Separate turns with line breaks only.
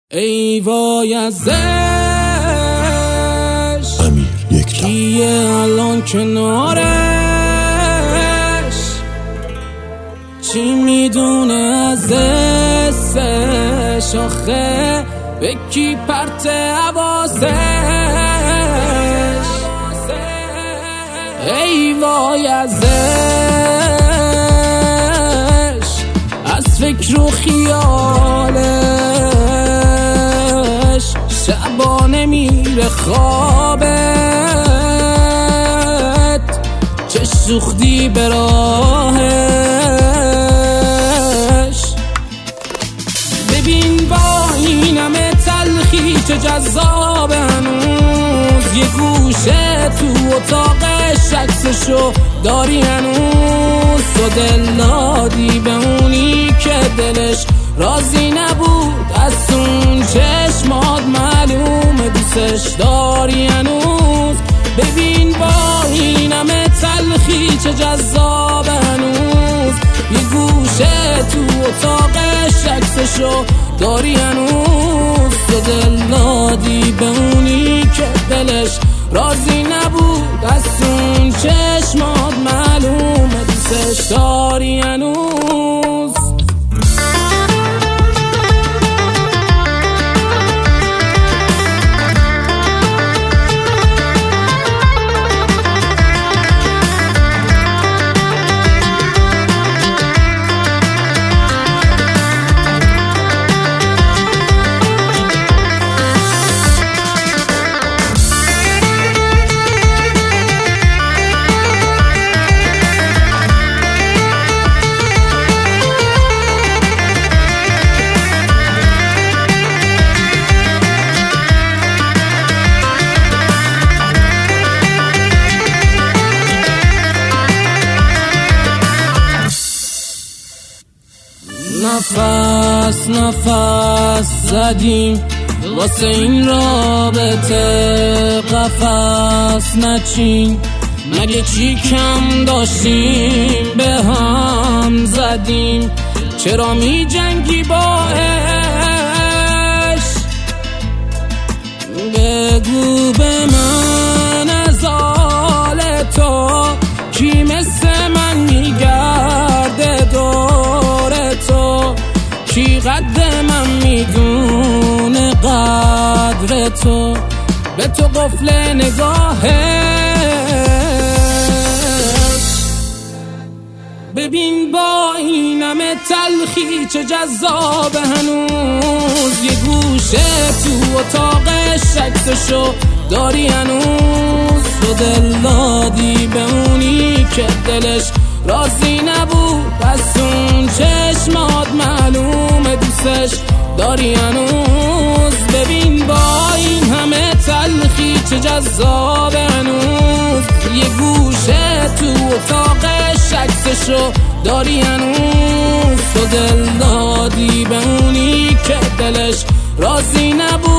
ای وای ازش
امیر یکتا
کیه الان کنارش، چی میدونه ازش آخه، به کی پرت حواسش. ای وای ازش از فکر و خیالش، شبا نمیره خوابت، چه سوختی به راهش. ببین با این همه تلخی چه جذاب، هنوز یه گوشه تو اتاقش عکسشو داری، هنوز تو دل دادی به اونی که دلش راضی نبود از اون چشمات، معلومه دوستش داری هنوز. ببین با این همه تلخی چه جذاب، هنوز یه گوشه تو اتاقش عکسشو داری، هنوز تو دل دادی به اونی که دلش راضی نبود از اون چشمات، معلومه دوستش داری هنوز. نفس نفس زدیم واسه این رابطه، قفس نچین، مگه چی کم داشتیم به هم زدیم، چرا می جنگی با عشق؟ بگو به من از حال تو کی مثل من میگرده دور تو، کی قد من میدونه قدر تو، به تو قفل نگاهش. ببین با این همه تلخی چه جذاب، هنوز یه گوشه تو اتاقش عکسشو داری، هنوز تو دل دادی به اونی که دلش راضی نبود از اون چشمات، معلومه دوستش داری هنوز. ببین با این همه تلخی چه جذاب، هنوز یه گوشه تو اتاقش عکسشو داری، هنوز تو دل دادی به اونی که دلش راضی نبود